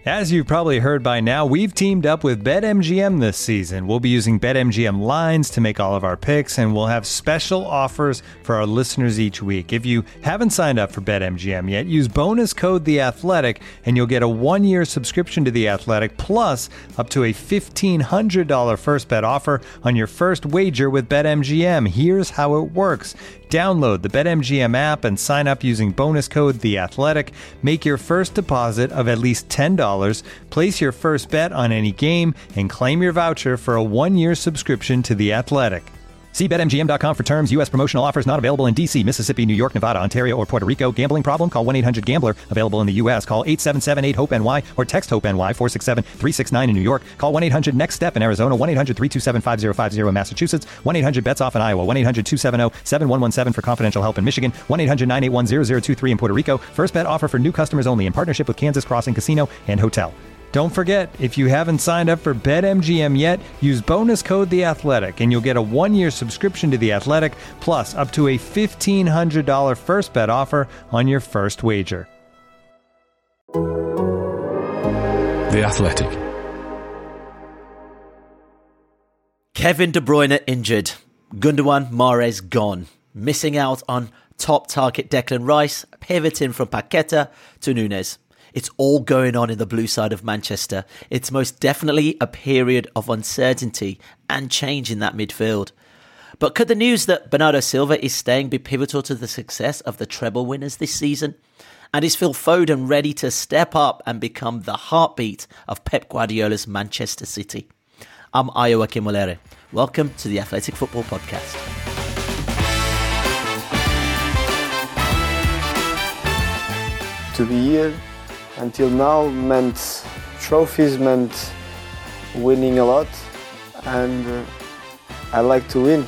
As you've probably heard by now, we've teamed up with BetMGM this season. We'll be using BetMGM lines to make all of our picks, and we'll have special offers for our listeners each week. If you haven't signed up for BetMGM yet, use bonus code The Athletic, and you'll get a 1-year subscription to The Athletic, plus up to a $1,500 first bet offer on your first wager with BetMGM. Here's how it works. Download the BetMGM app and sign up using bonus code The Athletic. Make your first deposit of at least $10. Place your first bet on any game and claim your voucher for a 1-year subscription to The Athletic. See BetMGM.com for terms. U.S. promotional offers not available in D.C., Mississippi, New York, Nevada, Ontario, or Puerto Rico. Gambling problem? Call 1-800-GAMBLER. Available in the U.S. Call 877-8-HOPE-NY or text HOPE-NY 467-369 in New York. Call 1-800-NEXT-STEP in Arizona. 1-800-327-5050 in Massachusetts. 1-800-BETS-OFF in Iowa. 1-800-270-7117 for confidential help in Michigan. 1-800-981-0023 in Puerto Rico. First bet offer for new customers only in partnership with Kansas Crossing Casino and Hotel. Don't forget, if you haven't signed up for BetMGM yet, use bonus code The Athletic, and you'll get a 1-year subscription to The Athletic, plus up to a $1,500 first bet offer on your first wager. The Athletic. Kevin De Bruyne injured. Gundogan, Mahrez gone. Missing out on top target Declan Rice, pivoting from Paqueta to Núñez. It's all going on in the blue side of Manchester. It's most definitely a period of uncertainty and change in that midfield. But could the news that Bernardo Silva is staying be pivotal to the success of the treble winners this season? And is Phil Foden ready to step up and become the heartbeat of Pep Guardiola's Manchester City? I'm Ayo Akinwolere. Welcome to the Athletic Football Podcast. To be here until now meant trophies, meant winning a lot, and I like to win.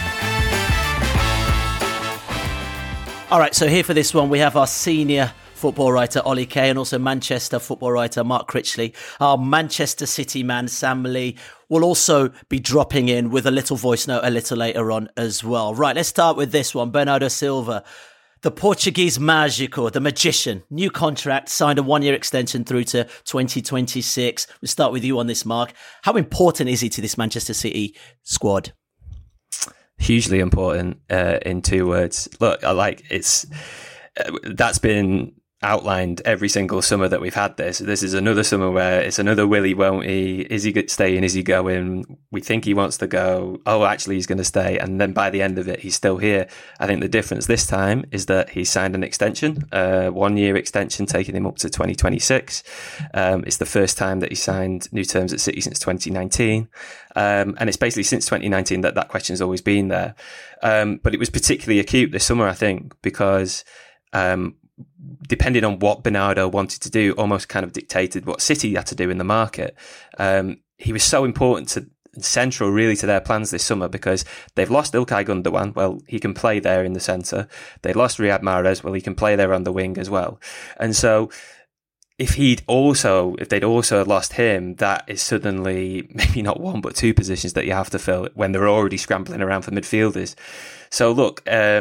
All right, so here for this one, we have our senior football writer, Ollie Kay, and also Manchester football writer, Mark Critchley. Our Manchester City man, Sam Lee, will also be dropping in with a little voice note a little later on as well. Right, let's start with this one. Bernardo Silva, the Portuguese Mágico, the magician, new contract, signed a 1-year extension through to 2026. We'll start with you on this, Mark. How important is he to this Manchester City squad? Hugely important, in 2 words. Look, that's been outlined every single summer that we've had this. This is another summer where it's another will he, won't he? Is he staying? Is he going? We think he wants to go. Oh, actually, he's going to stay. And then by the end of it, he's still here. I think the difference this time is that he signed an extension, a 1-year extension, taking him up to 2026. It's the first time that he signed new terms at City since 2019. And it's basically since 2019 that question's always been there. But it was particularly acute this summer, I think, because depending on what Bernardo wanted to do, almost kind of dictated what City had to do in the market. He was so important to central really to their plans this summer because they've lost Ilkay Gundogan. Well, he can play there in the centre. They lost Riyad Mahrez. Well, he can play there on the wing as well. And so if they'd also lost him, that is suddenly maybe not 1 but 2 positions that you have to fill when they're already scrambling around for midfielders. So look,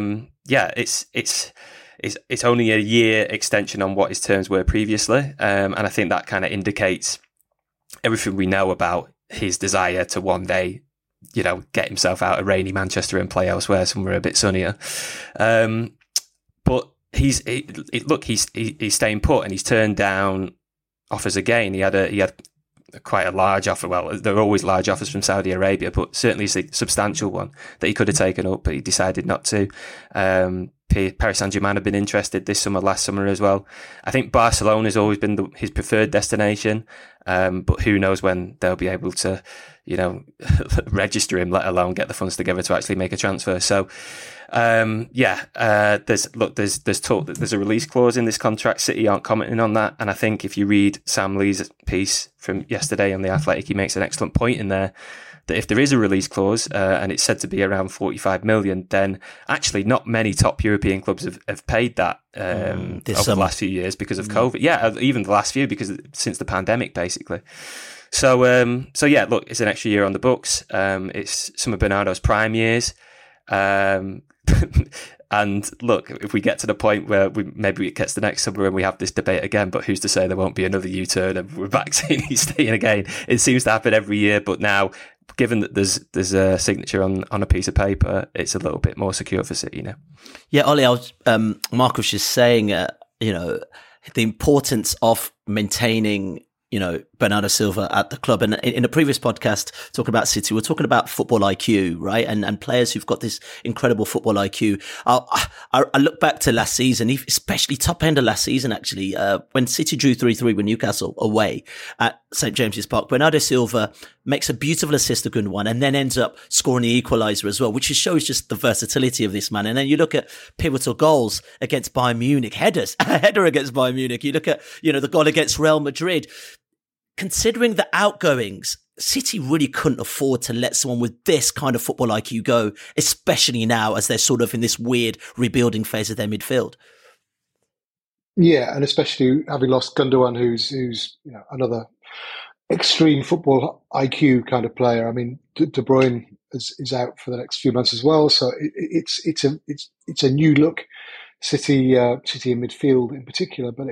it's only a year extension on what his terms were previously. And I think that kind of indicates everything we know about his desire to one day, get himself out of rainy Manchester and play elsewhere, somewhere a bit sunnier. But he's staying put, and he's turned down offers again. He had quite a large offer. Well, there are always large offers from Saudi Arabia, but certainly a substantial one that he could have taken up, but he decided not to. Paris Saint-Germain have been interested this summer, last summer as well. I think Barcelona has always been his preferred destination, but who knows when they'll be able to, register him, let alone get the funds together to actually make a transfer. So, there's talk that there's a release clause in this contract. City aren't commenting on that, and I think if you read Sam Lee's piece from yesterday on The Athletic, he makes an excellent point in there that if there is a release clause, and it's said to be around 45 million, then actually not many top European clubs have paid that over the last few years because of COVID. Yeah, even the last few, because since the pandemic, basically. So look, it's an extra year on the books. It's some of Bernardo's prime years. And look, if we get to the point where maybe it gets the next summer and we have this debate again, but who's to say there won't be another U-turn and we're back saying he's staying again? It seems to happen every year, but now, given that there's a signature on a piece of paper, it's a little bit more secure for City now. Yeah, Ollie, Mark was just saying, the importance of maintaining, Bernardo Silva at the club. And in a previous podcast, talking about City, we're talking about football IQ, right? And players who've got this incredible football IQ. I look back to last season, especially top end of last season, actually, when City drew 3-3 with Newcastle away at St. James's Park. Bernardo Silva makes a beautiful assist to Gundogan and then ends up scoring the equaliser as well, which just shows just the versatility of this man. And then you look at pivotal goals against Bayern Munich, a header against Bayern Munich. You look at, the goal against Real Madrid. Considering the outgoings, City really couldn't afford to let someone with this kind of football IQ go, especially now as they're sort of in this weird rebuilding phase of their midfield. Yeah, and especially having lost Gundogan, who's another extreme football IQ kind of player. I mean, De Bruyne is out for the next few months as well, so it's a new look City in midfield in particular. But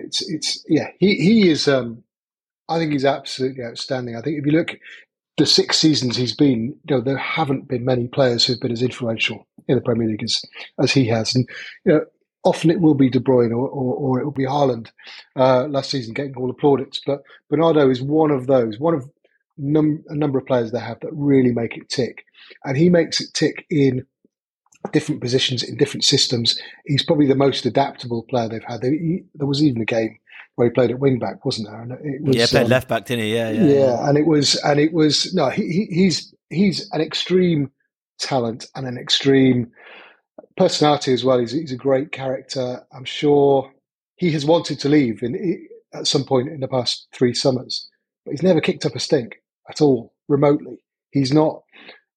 he is. I think he's absolutely outstanding. I think if you look the 6 seasons he's been, there haven't been many players who've been as influential in the Premier League as he has. And often it will be De Bruyne or it will be Haaland last season getting all the plaudits. But Bernardo is one of those, a number of players they have that really make it tick. And he makes it tick in different positions, in different systems. He's probably the most adaptable player they've had. There was even a game where he played at wing back, wasn't there? And it was, played left back, didn't he? Yeah. And it was no. He's an extreme talent and an extreme personality as well. He's a great character. I'm sure he has wanted to leave at some point in the past 3 summers, but he's never kicked up a stink at all, remotely. He's not,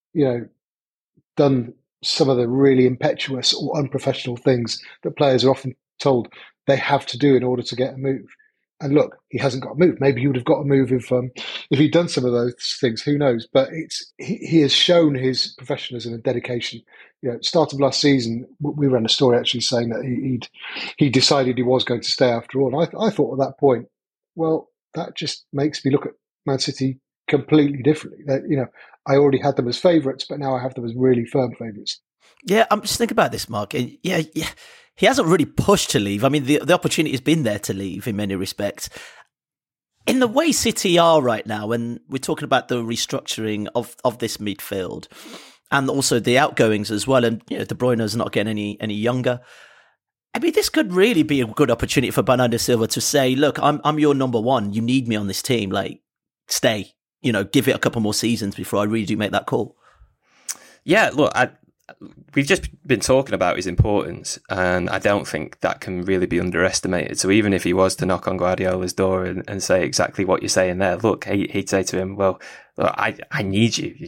done some of the really impetuous or unprofessional things that players are often told they have to do in order to get a move. And look, he hasn't got a move. Maybe he would have got a move if he'd done some of those things. Who knows? But he has shown his professionalism and dedication. Start of last season, we ran a story actually saying that he decided he was going to stay after all. And I thought at that point, well, that just makes me look at Man City completely differently. That I already had them as favourites, but now I have them as really firm favourites. Yeah, I'm just thinking about this, Mark. Yeah. He hasn't really pushed to leave. I mean, the opportunity has been there to leave in many respects. In the way City are right now, and we're talking about the restructuring of this midfield and also the outgoings as well, and De Bruyne's not getting any younger. I mean, this could really be a good opportunity for Bernardo Silva to say, look, I'm your number one. You need me on this team. Like, stay. Give it a couple more seasons before I really do make that call. Yeah, look, we've just been talking about his importance, and I don't think that can really be underestimated. So even if he was to knock on Guardiola's door and say exactly what you're saying there, look, he'd say to him, well, look, I need you.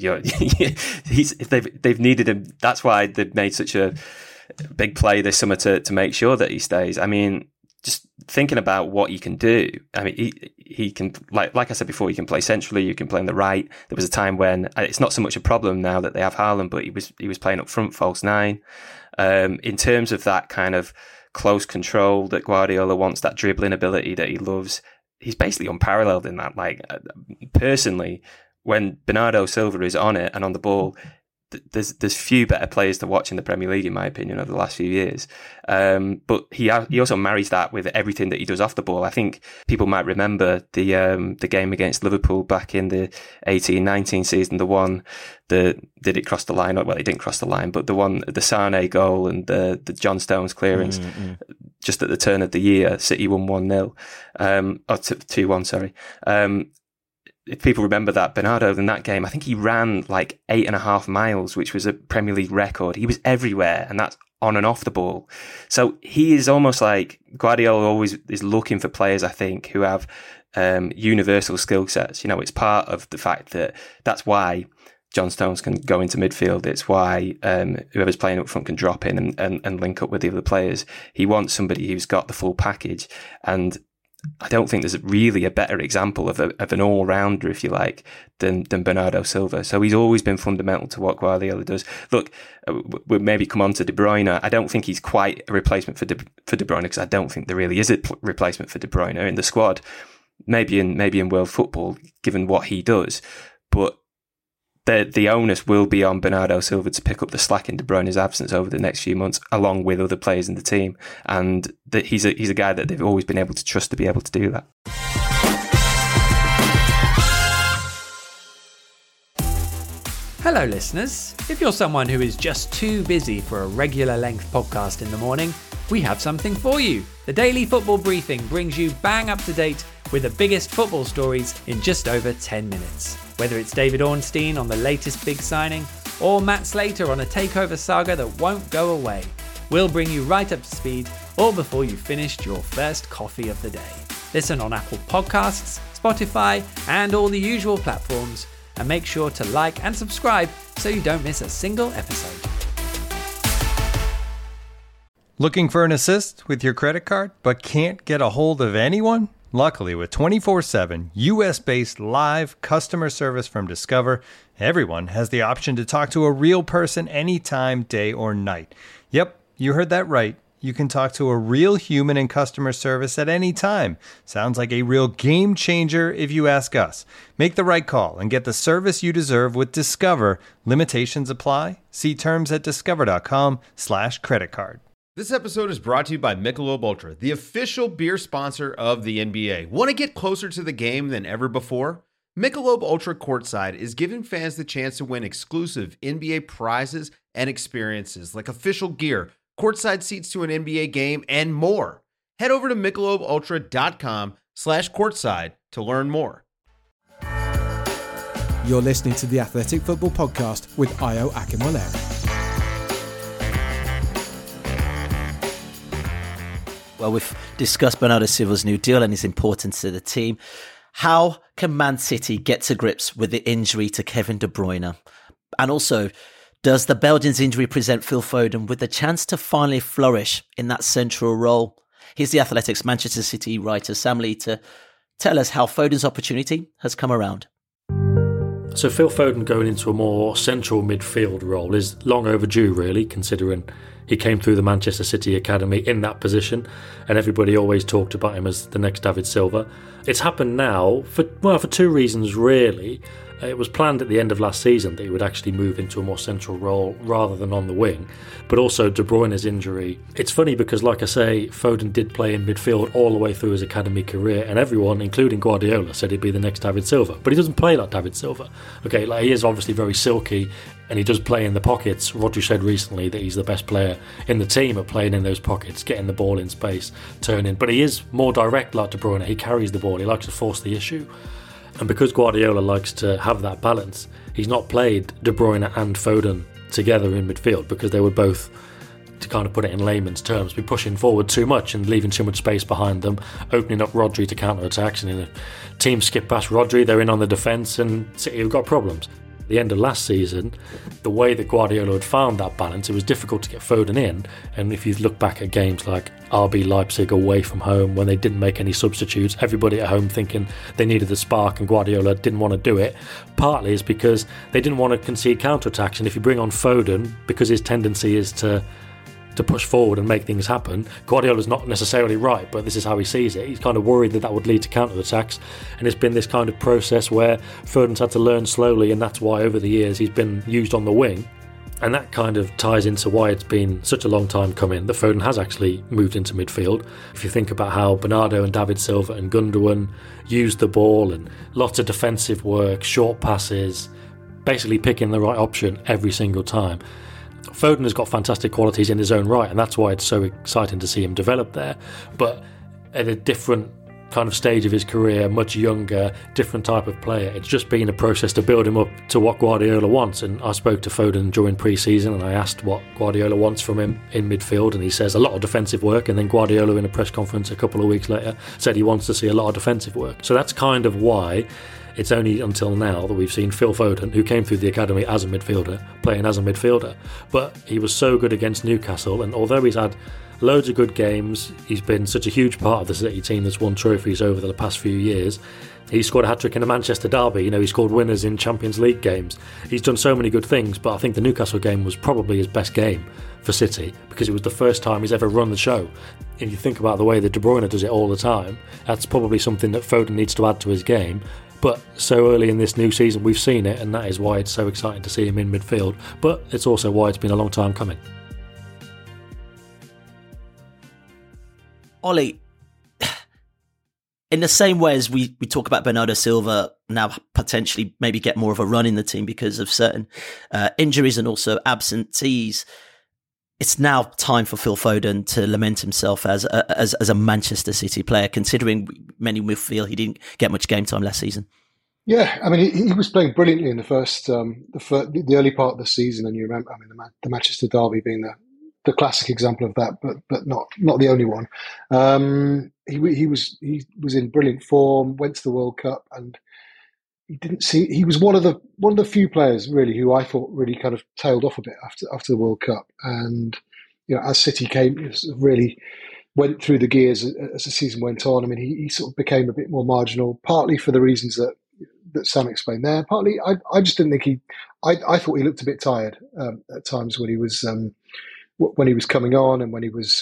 They've needed him. That's why they've made such a big play this summer to make sure that he stays. I mean, just thinking about what he can do. I mean, he can, like I said before, he can play centrally, you can play on the right. There was a time when it's not so much a problem now that they have Haaland, but he was playing up front, false 9. In terms of that kind of close control that Guardiola wants, that dribbling ability that he loves, he's basically unparalleled in that. Like, personally, when Bernardo Silva is on it and on the ball, there's few better players to watch in the Premier League, in my opinion, over the last few years. But he also marries that with everything that he does off the ball. I think people might remember the game against Liverpool back in the 18-19 season, the one that did it cross the line? Well, it didn't cross the line, but the one, the Sane goal and the John Stones clearance, just at the turn of the year, City won 1-0, or 2-1, sorry. If people remember that, Bernardo in that game, I think he ran like 8.5 miles, which was a Premier League record. He was everywhere, and that's on and off the ball. So he is almost like Guardiola always is looking for players, I think, who have universal skill sets. It's part of the fact that that's why John Stones can go into midfield. It's why whoever's playing up front can drop in and link up with the other players. He wants somebody who's got the full package. And I don't think there's really a better example of an all-rounder, if you like, than Bernardo Silva. So he's always been fundamental to what Guardiola does. Look, we'll maybe come on to De Bruyne. I don't think he's quite a replacement for De Bruyne, because I don't think there really is a replacement for De Bruyne in the squad. Maybe in world football, given what he does, but the onus will be on Bernardo Silva to pick up the slack in De Bruyne's absence over the next few months, along with other players in the team. And that he's a guy that they've always been able to trust to be able to do that. Hello, listeners. If you're someone who is just too busy for a regular length podcast in the morning, we have something for you. The Daily Football Briefing brings you bang up to date with the biggest football stories in just over 10 minutes. Whether it's David Ornstein on the latest big signing, or Matt Slater on a takeover saga that won't go away, we'll bring you right up to speed all before you've finished your first coffee of the day. Listen on Apple Podcasts, Spotify, and all the usual platforms, and make sure to like and subscribe so you don't miss a single episode. Looking for an assist with your credit card but can't get a hold of anyone? Luckily, with 24/7 US-based live customer service from Discover, everyone has the option to talk to a real person anytime, day or night. Yep, you heard that right. You can talk to a real human in customer service at any time. Sounds like a real game changer if you ask us. Make the right call and get the service you deserve with Discover. Limitations apply. See terms at discover.com/creditcard. This episode is brought to you by Michelob Ultra, the official beer sponsor of the NBA. Want to get closer to the game than ever before? Michelob Ultra Courtside is giving fans the chance to win exclusive NBA prizes and experiences like official gear, courtside seats to an NBA game, and more. Head over to MichelobUltra.com/courtside to learn more. You're listening to the Athletic Football Podcast with Ayo Akinwolere. Well, we've discussed Bernardo Silva's new deal and his importance to the team. How can Man City get to grips with the injury to Kevin De Bruyne? And also, does the Belgian's injury present Phil Foden with the chance to finally flourish in that central role? Here's the Athletic's Manchester City writer Sam Lee to tell us how Foden's opportunity has come around. So Phil Foden going into a more central midfield role is long overdue, really, considering he came through the Manchester City Academy in that position and everybody always talked about him as the next David Silva. It's happened now for two reasons, really. It was planned at the end of last season that he would actually move into a more central role rather than on the wing, but also De Bruyne's injury. It's funny because, like I say, Foden did play in midfield all the way through his academy career, and everyone, including Guardiola, said he'd be the next David Silva, but he doesn't play like David Silva. Okay, like he is obviously very silky, and he does play in the pockets. Rodri said recently that he's the best player in the team at playing in those pockets, getting the ball in space, turning, but he is more direct like De Bruyne. He carries the ball, he likes to force the issue. And because Guardiola likes to have that balance, he's not played De Bruyne and Foden together in midfield because they would both, to kind of put it in layman's terms, be pushing forward too much and leaving too much space behind them, opening up Rodri to counter-attacks. And if teams skip past Rodri, they're in on the defence and City have got problems. At the end of last season, the way that Guardiola had found that balance, it was difficult to get Foden in. And if you look back at games like RB Leipzig away from home, when they didn't make any substitutes, everybody at home thinking they needed the spark and Guardiola didn't want to do it, partly is because they didn't want to concede counter-attacks. And if you bring on Foden, because his tendency is to push forward and make things happen, Guardiola's not necessarily right, but this is how he sees it. He's kind of worried that would lead to counter-attacks, and it's been this kind of process where Foden's had to learn slowly, and that's why over the years he's been used on the wing. And that kind of ties into why it's been such a long time coming that Foden has actually moved into midfield. If you think about how Bernardo and David Silva and Gundogan used the ball and lots of defensive work, short passes, basically picking the right option every single time. Foden has got fantastic qualities in his own right, and that's why it's so exciting to see him develop there. But at a different kind of stage of his career, much younger, different type of player, it's just been a process to build him up to what Guardiola wants. And I spoke to Foden during pre-season and I asked what Guardiola wants from him in midfield, and he says a lot of defensive work. And then Guardiola in a press conference a couple of weeks later said he wants to see a lot of defensive work. So that's kind of why it's only until now that we've seen Phil Foden, who came through the academy as a midfielder, playing as a midfielder. But he was so good against Newcastle, and although he's had loads of good games. He's been such a huge part of the City team that's won trophies over the past few years. He scored a hat-trick in the Manchester derby. You know, he scored winners in Champions League games. He's done so many good things, but I think the Newcastle game was probably his best game for City because it was the first time he's ever run the show. If you think about the way that De Bruyne does it all the time, that's probably something that Foden needs to add to his game. But so early in this new season, we've seen it, and that is why it's so exciting to see him in midfield. But it's also why it's been a long time coming. Ollie, in the same way as we talk about Bernardo Silva now potentially maybe get more of a run in the team because of certain injuries and also absentees, it's now time for Phil Foden to lament himself as a Manchester City player, considering many will feel he didn't get much game time last season. Yeah, I mean, he was playing brilliantly in the early part of the season, and you remember, I mean, the Manchester derby being the classic example of that, but not the only one. He was in brilliant form, went to the World Cup, and he was one of the few players really who I thought really kind of tailed off a bit after the World Cup. And you know, as City really went through the gears as the season went on. I mean, he sort of became a bit more marginal, partly for the reasons that Sam explained there. Partly, I just didn't think I thought he looked a bit tired at times when he was coming on and when he was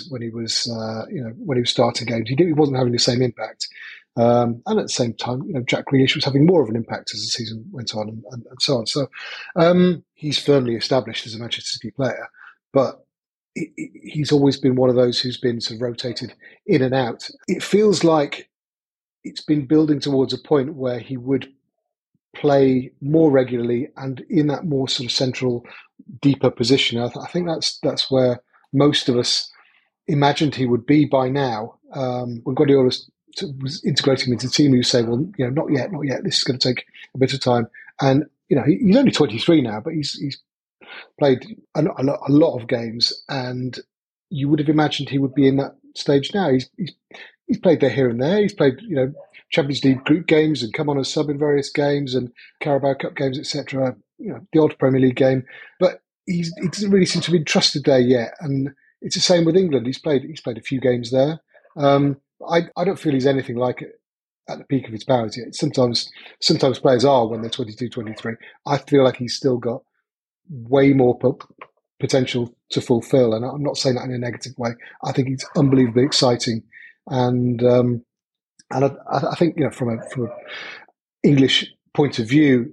starting games. He wasn't having the same impact. And at the same time, you know, Jack Grealish was having more of an impact as the season went on and so on. So he's firmly established as a Manchester City player, but he's always been one of those who's been sort of rotated in and out. It feels like it's been building towards a point where he would play more regularly and in that more sort of central, deeper position. I think that's where most of us imagined he would be by now. When Guardiola was integrating him into the team, he would say, well, you know, not yet. This is going to take a bit of time. And, you know, he's only 23 now, but he's played a lot of games, and you would have imagined he would be in that stage now. He's played there, here and there. He's played, you know, Champions League group games and come on as sub in various games and Carabao Cup games, etc. You know, the odd Premier League game, but he doesn't really seem to be trusted there yet. And it's the same with England. He's played a few games there. I don't feel he's anything like it at the peak of his powers yet. Sometimes players are when they're 22, 23. I feel like he's still got way more potential to fulfill, and I'm not saying that in a negative way. I think he's unbelievably exciting, and I think, you know, from an English point of view,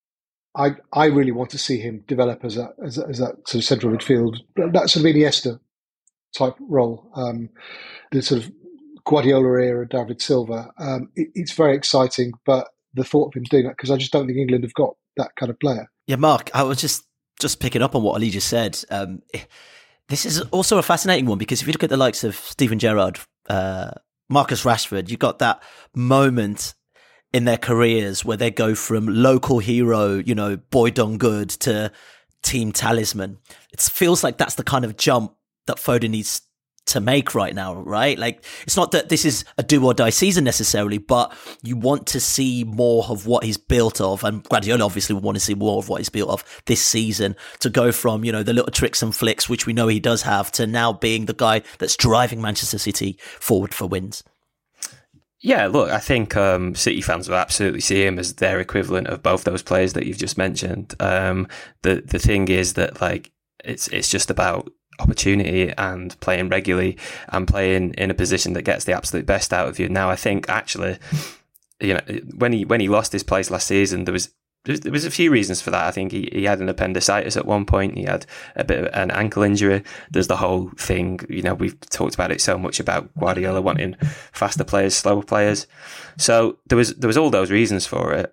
I really want to see him develop as that sort of central midfield, that sort of Iniesta type role, the sort of Guardiola era David Silva. It's very exciting, but the thought of him doing that, because I just don't think England have got that kind of player. Yeah, Mark, I was just picking up on what Ali just said. This is also a fascinating one, because if you look at the likes of Steven Gerrard, Marcus Rashford, you've got that moment in their careers where they go from local hero, you know, boy done good, to team talisman. It feels like that's the kind of jump that Foden needs to make right now, right? Like, it's not that this is a do or die season necessarily, but you want to see more of what he's built of, and Guardiola obviously would want to see more of what he's built of this season, to go from, you know, the little tricks and flicks, which we know he does have, to now being the guy that's driving Manchester City forward for wins. Yeah, look, I think City fans will absolutely see him as their equivalent of both those players that you've just mentioned. The thing is that, like, it's just about opportunity and playing regularly and playing in a position that gets the absolute best out of you. Now, I think actually, you know, when he lost his place last season, there was a few reasons for that. I think he had an appendicitis at one point. He had a bit of an ankle injury. There's the whole thing, you know, we've talked about it so much about Guardiola wanting faster players, slower players. So there was all those reasons for it.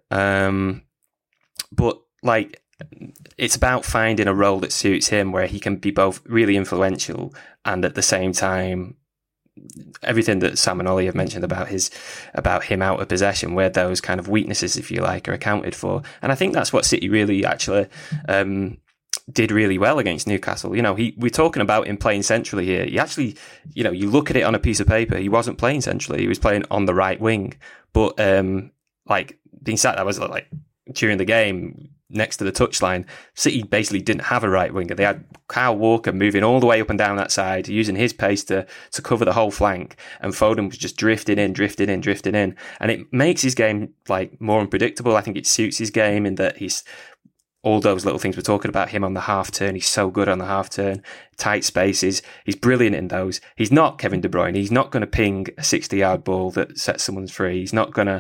But like, it's about finding a role that suits him, where he can be both really influential and at the same time, everything that Sam and Ollie have mentioned about him out of possession, where those kind of weaknesses, if you like, are accounted for. And I think that's what City really actually did really well against Newcastle. You know, we're talking about him playing centrally here. He actually, you know, you look at it on a piece of paper, he wasn't playing centrally. He was playing on the right wing. But like being sat there, was like during the game, next to the touchline, City basically didn't have a right winger. They had Kyle Walker moving all the way up and down that side, using his pace to cover the whole flank, and Foden was just drifting in, and it makes his game like more unpredictable. I think it suits his game in that he's all those little things we're talking about, him on the half turn. He's so good on the half turn, tight spaces. He's brilliant in those. He's not Kevin De Bruyne. He's not going to ping a 60-yard ball that sets someone free. He's not going to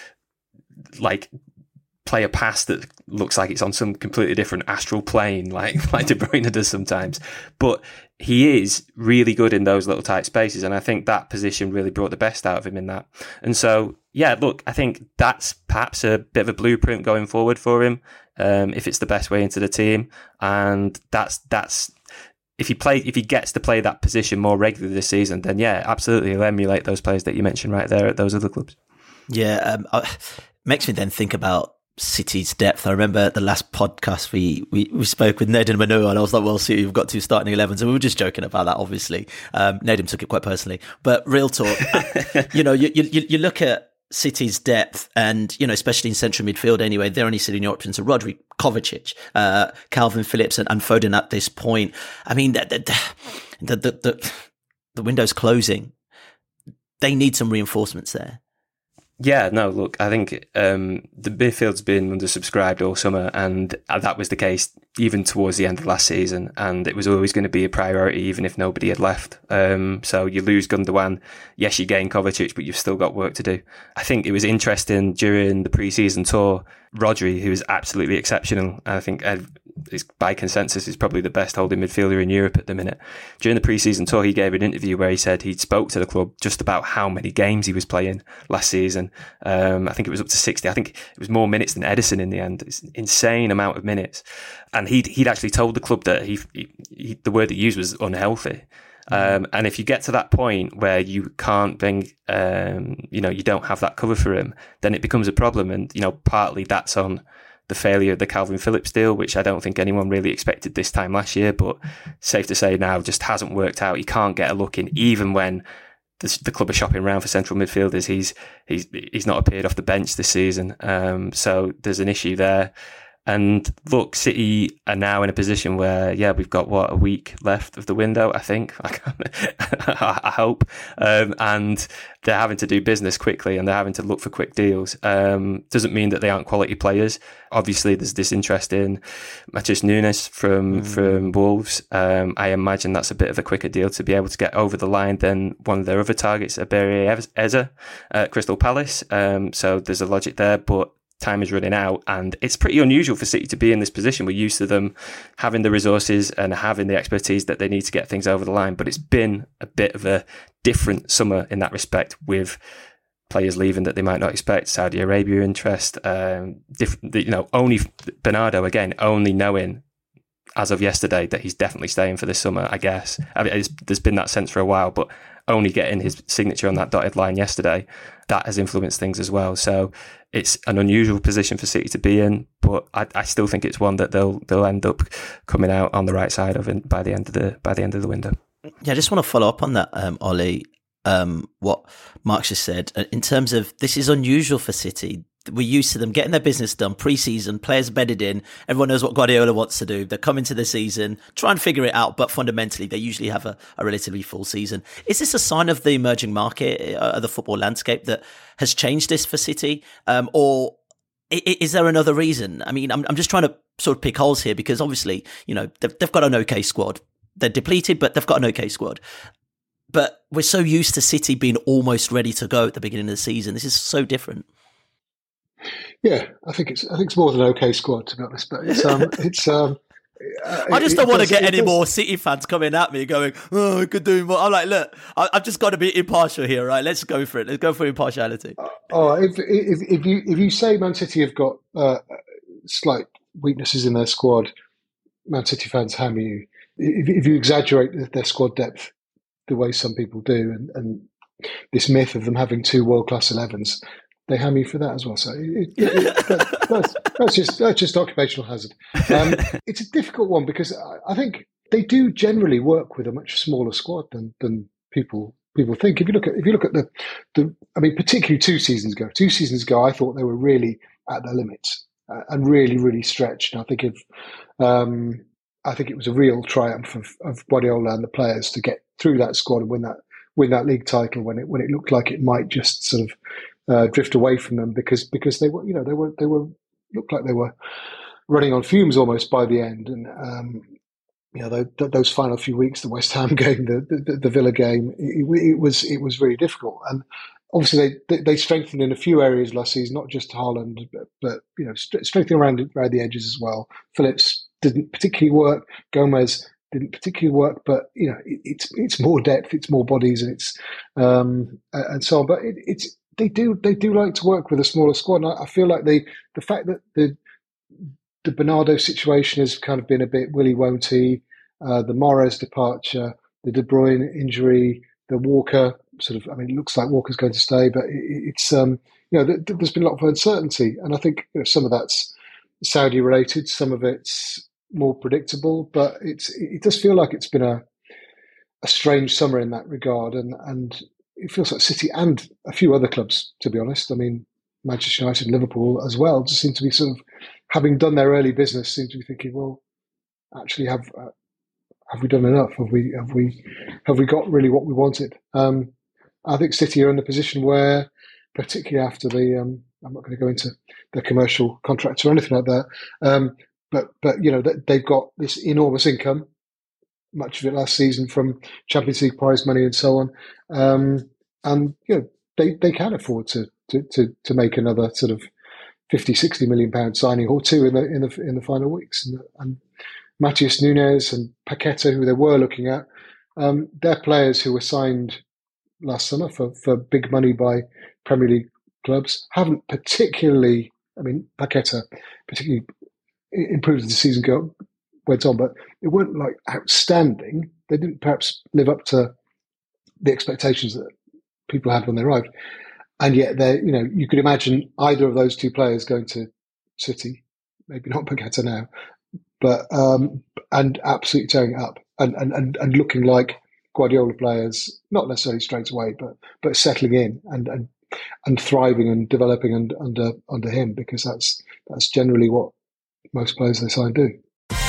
like play a pass that looks like it's on some completely different astral plane, like De Bruyne does sometimes. But he is really good in those little tight spaces, and I think that position really brought the best out of him in that. And so, yeah, look, I think that's perhaps a bit of a blueprint going forward for him, if it's the best way into the team. And that's if he gets to play that position more regularly this season, then yeah, absolutely, he'll emulate those players that you mentioned right there at those other clubs. Yeah, makes me then think about City's depth. I remember the last podcast we spoke with Nedum Manu, and I was like, well, City, you've got 2 starting 11s, and we were just joking about that, obviously. Nedum took it quite personally, but real talk, you look at City's depth, and, especially in central midfield anyway, they're only sitting options of Rodri, Kovacic, Calvin Phillips and Foden at this point. I mean, the window's closing. They need some reinforcements there. Yeah, no, look, I think the midfield's been undersubscribed all summer, and that was the case even towards the end of last season, and it was always going to be a priority even if nobody had left. So you lose Gundogan, yes, you gain Kovacic, but you've still got work to do. I think it was interesting during the pre-season tour, Rodri, who is absolutely exceptional, I think by consensus is probably the best holding midfielder in Europe at the minute. During the pre-season tour, he gave an interview where he said he'd spoke to the club just about how many games he was playing last season. I think it was up to 60. I think it was more minutes than Edison in the end. It's an insane amount of minutes. And he'd actually told the club that he the word he used was unhealthy. And if you get to that point where you can't bring, you don't have that cover for him, then it becomes a problem. And, partly that's on the failure of the Calvin Phillips deal, which I don't think anyone really expected this time last year, but safe to say now just hasn't worked out. He can't get a look in, even when the club are shopping around for central midfielders. He's not appeared off the bench this season. So there's an issue there. And look, City are now in a position where, we've got a week left of the window, I think. I hope. And they're having to do business quickly, and they're having to look for quick deals. Doesn't mean that they aren't quality players. Obviously, there's this interest in Matheus Nunes from Wolves. I imagine that's a bit of a quicker deal to be able to get over the line than one of their other targets, Eberechi Eze at Crystal Palace. So there's a logic there, but time is running out, and it's pretty unusual for City to be in this position. We're used to them having the resources and having the expertise that they need to get things over the line, but it's been a bit of a different summer in that respect, with players leaving that they might not expect, Saudi Arabia interest, only Bernardo, again, only knowing as of yesterday that he's definitely staying for this summer, I guess. I mean, there's been that sense for a while, but only getting his signature on that dotted line yesterday, that has influenced things as well. So it's an unusual position for City to be in, but I still think it's one that they'll end up coming out on the right side of it by the end of the window. Yeah, I just want to follow up on that, Ollie. What Mark just said in terms of this is unusual for City. We're used to them getting their business done pre-season, players bedded in, everyone knows what Guardiola wants to do. They come into the season, try and figure it out, but fundamentally they usually have a relatively full season. Is this a sign of the emerging market, the football landscape that has changed this for City? Or is there another reason? I mean, I'm just trying to sort of pick holes here, because obviously, they've got an okay squad. They're depleted, but they've got an okay squad. But we're so used to City being almost ready to go at the beginning of the season. This is so different. Yeah, I think it's more than an okay squad, to be honest. But I just don't want to get any more City fans coming at me going, "Oh, we could do more." I'm like, look, I've just got to be impartial here, right? Let's go for it. Let's go for impartiality. If you say Man City have got slight weaknesses in their squad, Man City fans hammer you. If you exaggerate their squad depth the way some people do, and this myth of them having 2 world-class 11s, they hammer you for that as well. So that's just occupational hazard. It's a difficult one, because I think they do generally work with a much smaller squad than people think. If you look at the particularly 2 seasons ago, I thought they were really at their limits. and really, really stretched. And I think it was a real triumph of Guardiola and the players to get through that squad and win that league title when it looked like it might just sort of drift away from them because they were looked like they were running on fumes almost by the end. And those final few weeks, the West Ham game, the Villa game, it was really difficult. And obviously they strengthened in a few areas last season, not just Haaland, but strengthening around the edges as well. Phillips didn't particularly work. Gomez didn't particularly work, but it's more depth, it's more bodies, and it's and so on. But they do like to work with a smaller squad. And I feel like the fact that the Bernardo situation has kind of been a bit willy-wonky, the Mahrez departure, the De Bruyne injury, the Walker it looks like Walker's going to stay, but it's there's been a lot of uncertainty, and I think some of that's Saudi related, some of it's more predictable, but it does feel like it's been a strange summer in that regard, and it feels like City and a few other clubs, to be honest. I mean, Manchester United and Liverpool as well just seem to be sort of, having done their early business, seem to be thinking, well, actually, have we done enough? Have we got really what we wanted? I think City are in a position where, particularly after I'm not going to go into the commercial contracts or anything like that, but they've got this enormous income, much of it last season from Champions League prize money and so on, and they can afford to make another sort of 50-60 million pound signing or two in the final weeks, and Matheus Nunes and Paqueta, who they were looking at, they're players who were signed last summer for big money by Premier League clubs. Haven't particularly, Paqueta particularly improved as the season went on, but they weren't like outstanding. They didn't perhaps live up to the expectations that people had when they arrived. And yet, you could imagine either of those two players going to City, maybe not Paqueta now, but and absolutely tearing it up and looking like Guardiola players, not necessarily straight away, but settling in and thriving and developing under him, because that's generally what most players they sign do.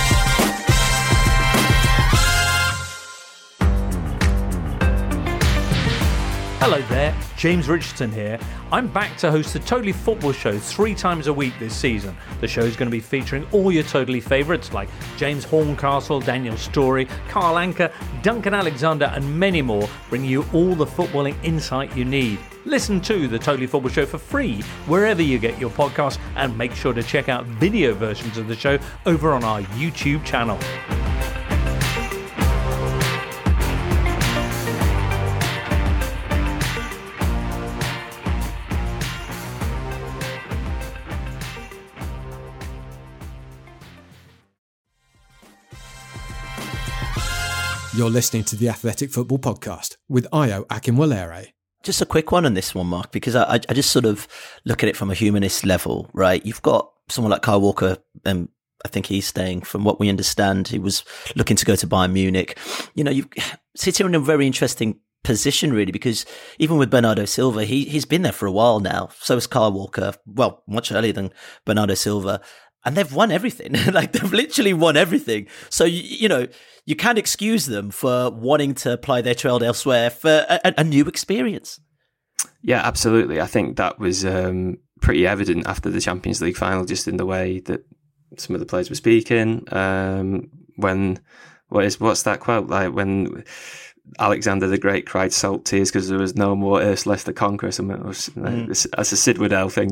Hello there, James Richardson here. I'm back to host the Totally Football Show 3 times a week this season. The show is going to be featuring all your Totally favourites like James Horncastle, Daniel Storey, Carl Anker, Duncan Alexander and many more, bringing you all the footballing insight you need. Listen to the Totally Football Show for free wherever you get your podcasts, and make sure to check out video versions of the show over on our YouTube channel. You're listening to the Athletic Football Podcast with Ayo Akinwolere. Just a quick one on this one, Mark, because I just sort of look at it from a humanist level, right? You've got someone like Kyle Walker, I think he's staying, from what we understand. He was looking to go to Bayern Munich. City are in a very interesting position, really, because even with Bernardo Silva, he's been there for a while now. So is Kyle Walker, well, much earlier than Bernardo Silva. And they've won everything. Like, they've literally won everything. So, you can't excuse them for wanting to apply their trade elsewhere for a new experience. Yeah, absolutely. I think that was pretty evident after the Champions League final, just in the way that some of the players were speaking. What's that quote? Like, when Alexander the Great cried salt tears because there was no more Ursula the Conqueror. That's a Sid Waddell thing.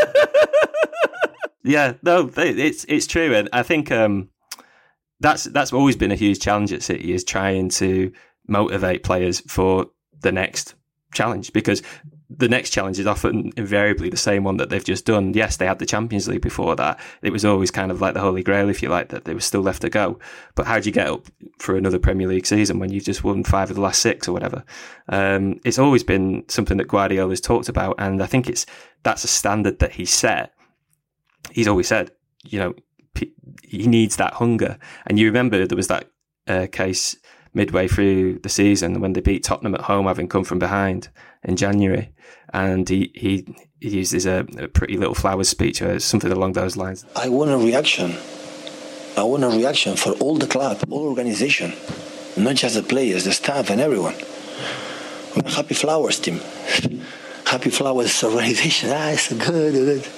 Yeah, no, it's true, and I think that's always been a huge challenge at City, is trying to motivate players for the next challenge, because the next challenge is often invariably the same one that they've just done. Yes, they had the Champions League before that. It was always kind of like the Holy Grail, if you like, that they were still left to go. But how do you get up for another Premier League season when you've just won 5 of the last 6 or whatever? It's always been something that Guardiola's talked about, and I think that's a standard that he set. He's always said, he needs that hunger. And you remember there was that case midway through the season when they beat Tottenham at home, having come from behind in January. And he uses a pretty little flowers speech or something along those lines. I want a reaction. I want a reaction for all the club, all organization, not just the players, the staff and everyone. We're a Happy Flowers team. Happy Flowers organization. It's good.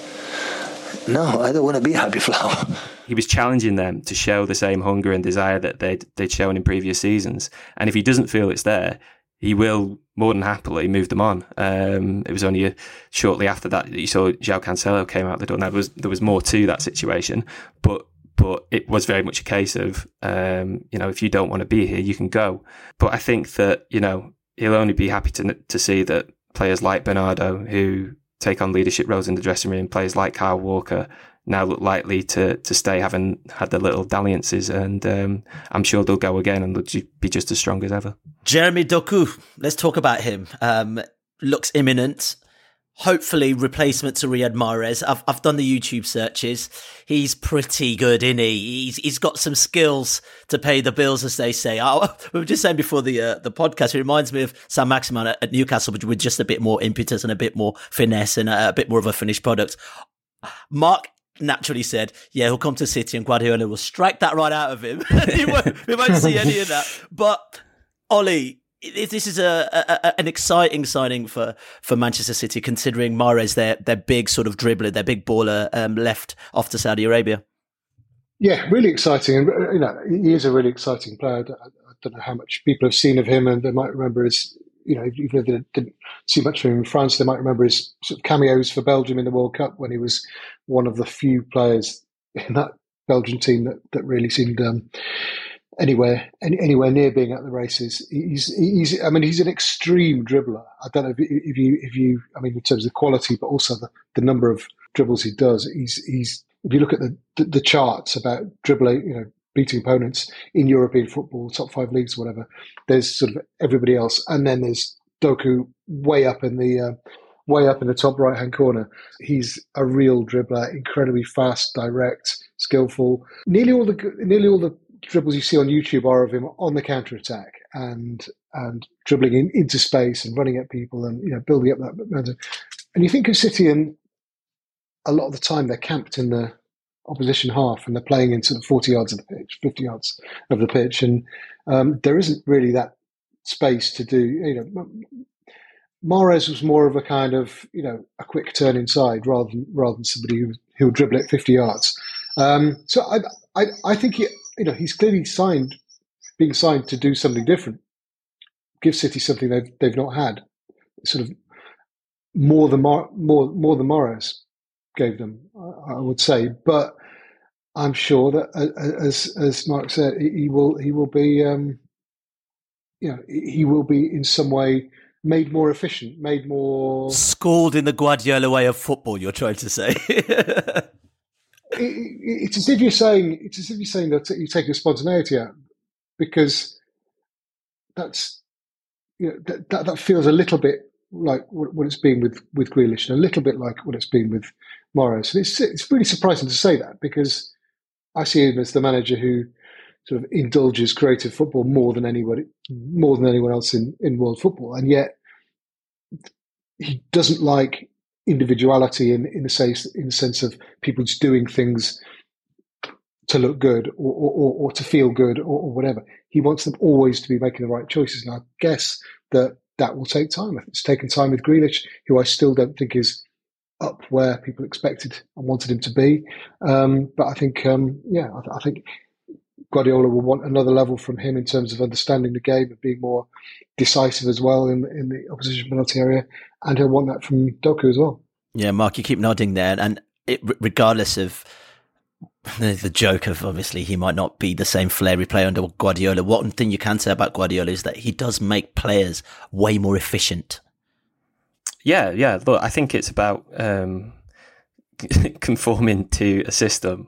No, I don't want to be a Happy Flower. He was challenging them to show the same hunger and desire that they'd shown in previous seasons. And if he doesn't feel it's there, he will more than happily move them on. It was only shortly after that you saw João Cancelo came out the door. Now, there was more to that situation, but it was very much a case of, if you don't want to be here, you can go. But I think that, he'll only be happy to see that players like Bernardo, who take on leadership roles in the dressing room, players like Kyle Walker, now look likely to stay, having had their little dalliances, and I'm sure they'll go again and they'll be just as strong as ever. Jeremy Doku, let's talk about him. Looks imminent. Hopefully replacement to Riyad Mahrez. I've done the YouTube searches. He's pretty good, isn't he? He's got some skills to pay the bills, as they say. We were just saying before the podcast, it reminds me of Saint-Maximin at Newcastle, but with just a bit more impetus and a bit more finesse and a bit more of a finished product. Mark naturally said, he'll come to City and Guardiola will strike that right out of him. we won't see any of that. But Ollie, this is an exciting signing for Manchester City, considering Mahrez, their big sort of dribbler, their big baller, left off to Saudi Arabia. Yeah, really exciting. And, he is a really exciting player. I don't know how much people have seen of him, and they might remember his, even if they didn't see much of him in France, they might remember his sort of cameos for Belgium in the World Cup when he was one of the few players in that Belgian team that really seemed anywhere near being at the races. He's an extreme dribbler. I don't know if you in terms of the quality, but also the number of dribbles he does. He's if you look at the charts about dribbling, beating opponents in European football, top 5 leagues, whatever, there's sort of everybody else, and then there's Doku way up in the top right hand corner. He's a real dribbler, incredibly fast, direct, skillful. Nearly all the dribbles you see on YouTube are of him on the counter attack and dribbling into space and running at people and building up that momentum. And you think of City, and a lot of the time they're camped in the opposition half and they're playing in sort of 40 yards of the pitch, 50 yards of the pitch, and there isn't really that space to do. Mahrez was more of a kind of a quick turn inside rather than somebody who would dribble at 50 yards. So I think he's clearly being signed to do something different, give City something they've not had, sort of more than Mahrez gave them, I would say. But I'm sure that, as Mark said, he will be he will be in some way made more efficient, made more schooled in the Guardiola way of football. You're trying to say. It's as if you're saying that you take the spontaneity out, because that's that feels a little bit like what it's been with Grealish, and a little bit like what it's been with Mahrez. And it's really surprising to say that, because I see him as the manager who sort of indulges creative football more than anyone else in world football, and yet he doesn't like individuality in the sense of people just doing things to look good or to feel good or whatever. He wants them always to be making the right choices, and I guess that will take time. It's taken time with Grealish, who I still don't think is up where people expected and wanted him to be. But I think, I think Guardiola will want another level from him in terms of understanding the game and being more decisive as well in the opposition penalty area, and he'll want that from Doku as well. Yeah, Mark, you keep nodding there, and regardless of the joke of obviously he might not be the same flary player under Guardiola, one thing you can say about Guardiola is that he does make players way more efficient. Yeah. Look, I think it's about conforming to a system,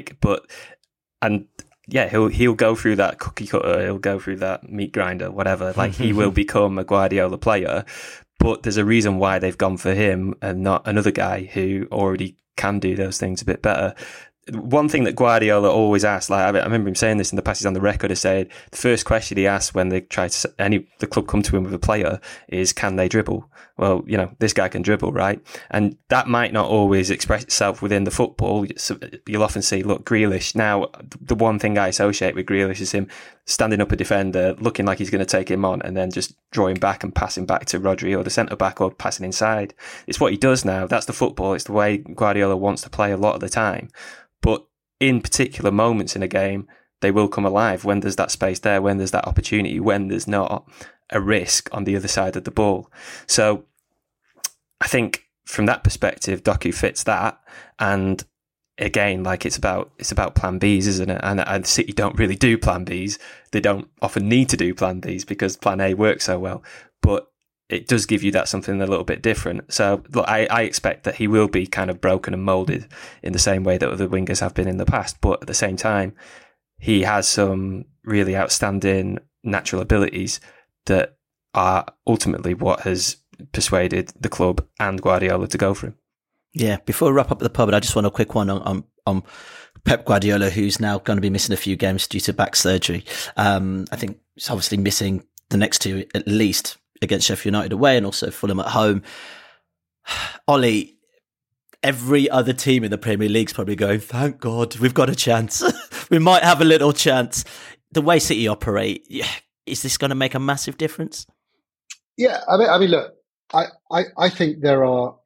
he'll go through that cookie cutter, he'll go through that meat grinder, whatever. He will become a Guardiola player, but there's a reason why they've gone for him and not another guy who already can do those things a bit better. one thing that Guardiola always asks, like I remember him saying this in the past, he's on the record as saying the first question he asks when they try to the club come to him with a player is, can they dribble? Well, this guy can dribble, right? And that might not always express itself within the football. So you'll often see, look, Grealish. Now, the one thing I associate with Grealish is him standing up a defender, looking like he's going to take him on, and then just drawing back and passing back to Rodri or the centre back, or passing inside. It's what he does now. That's the football. It's the way Guardiola wants to play a lot of the time. But in particular moments in a game, they will come alive when there's that space there, when there's that opportunity, when there's not a risk on the other side of the ball. So I think from that perspective, Doku fits that. And again, like it's about plan Bs, isn't it? And City don't really do plan Bs. They don't often need to do plan Bs because plan A works so well. But it does give you that something a little bit different. So look, I expect that he will be kind of broken and moulded in the same way that other wingers have been in the past. But at the same time, he has some really outstanding natural abilities that are ultimately what has persuaded the club and Guardiola to go for him. Yeah, before we wrap up the pub, I just want a quick one on Pep Guardiola, who's now going to be missing a few games due to back surgery. I think he's obviously missing the next two at least, against Sheffield United away and also Fulham at home. Ollie, every other team in the Premier League's probably going, thank God, we've got a chance. We might have a little chance. The way City operate, is this going to make a massive difference? Yeah, I mean, look, I think there are,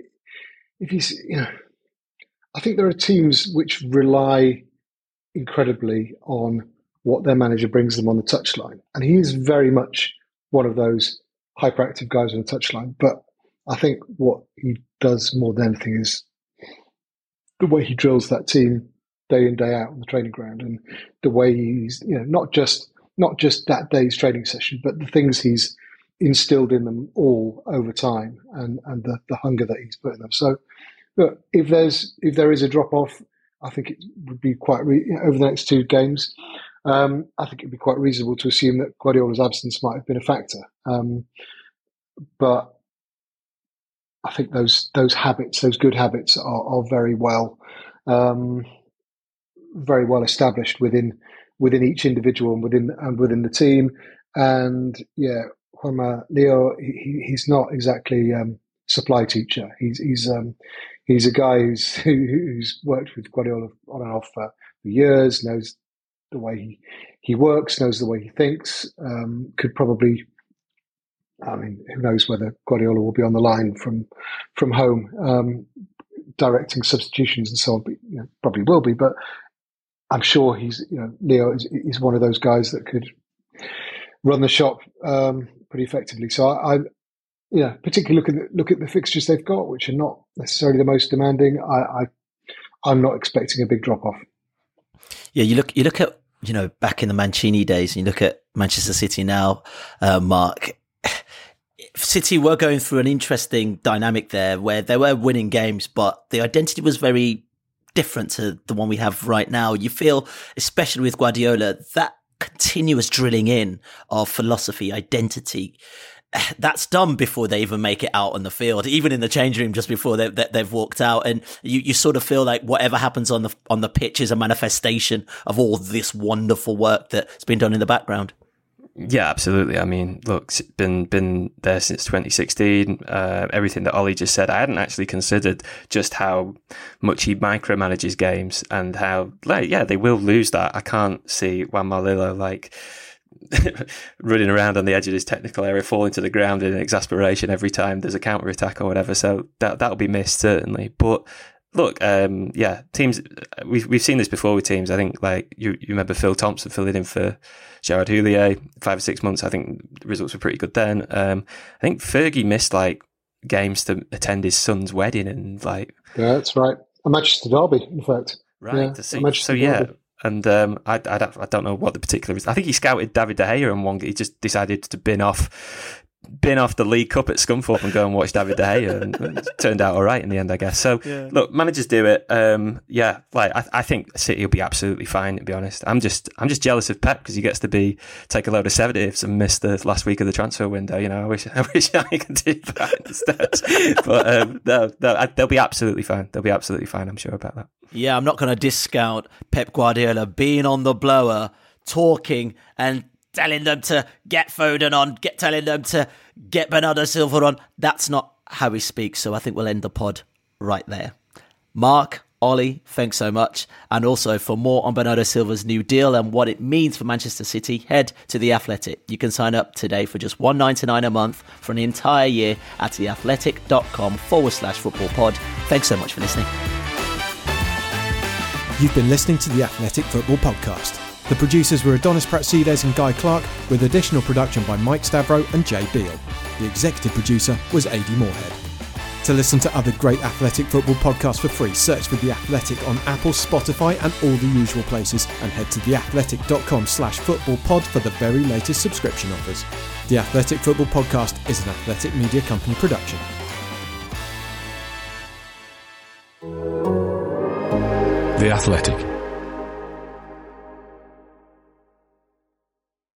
I think there are teams which rely incredibly on what their manager brings them on the touchline, and he is very much one of those hyperactive guys on the touchline. But I think what he does more than anything is the way he drills that team day in, day out on the training ground, and the way he's, not just that day's training session, but the things he's instilled in them all over time, and the hunger that he's put in them. So, look, if there is a drop off, I think it would be quite over the next two games. I think it'd be quite reasonable to assume that Guardiola's absence might have been a factor. But I think those habits, those good habits, are very well established within each individual and within the team. And yeah, Juanma Leo, he's not exactly supply teacher. He's a guy who's worked with Guardiola on and off for years, knows the way he works, knows the way he thinks. Could probably, who knows whether Guardiola will be on the line from home, directing substitutions and so on. But, probably will be. But I'm sure Leo is one of those guys that could run the shop pretty effectively. So I particularly look at the fixtures they've got, which are not necessarily the most demanding. I'm not expecting a big drop off. Yeah, you look at back in the Mancini days, and you look at Manchester City now, Mark. City were going through an interesting dynamic there, where they were winning games, but the identity was very different to the one we have right now. You feel, especially with Guardiola, that continuous drilling in of philosophy, identity, that's done before they even make it out on the field, even in the change room just before they've walked out. And you sort of feel like whatever happens on the pitch is a manifestation of all this wonderful work that's been done in the background. Yeah, absolutely. I mean, look, it's been there since 2016. Everything that Ollie just said, I hadn't actually considered just how much he micromanages games and how, they will lose that. I can't see Juanma Lillo running around on the edge of his technical area, falling to the ground in exasperation every time there's a counter attack or whatever. So that'll be missed certainly. But look, teams, we've seen this before with teams. I think you remember Phil Thompson filling in for Gerard Houllier 5 or 6 months. I think the results were pretty good then. I think Fergie missed games to attend his son's wedding and yeah, that's right. A Manchester derby, in fact. Right. Derby. And I don't know what the particular is. I think he scouted David De Gea and he just decided to bin off the League Cup at Scunthorpe and go and watch David De Gea, and it turned out all right in the end, I guess. So, Look, managers do it. I think City will be absolutely fine, to be honest. I'm just jealous of Pep because he gets to take a load of sedatives and miss the last week of the transfer window. I wish I could do that instead. But no, they'll be absolutely fine. They'll be absolutely fine. I'm sure about that. Yeah, I'm not going to discount Pep Guardiola being on the blower, talking and telling them to get Foden on, telling them to get Bernardo Silva on. That's not how he speaks. So I think we'll end the pod right there. Mark, Ollie, thanks so much. And also for more on Bernardo Silva's new deal and what it means for Manchester City, head to The Athletic. You can sign up today for just $1.99 a month for an entire year at theathletic.com/footballpod. Thanks so much for listening. You've been listening to The Athletic Football Podcast. The producers were Adonis Pratsides and Guy Clark, with additional production by Mike Stavro and Jay Beale. The executive producer was Adi Moorhead. To listen to other great Athletic Football podcasts for free, search for The Athletic on Apple, Spotify and all the usual places, and head to theathletic.com/footballpod for the very latest subscription offers. The Athletic Football Podcast is an Athletic Media Company production. The Athletic.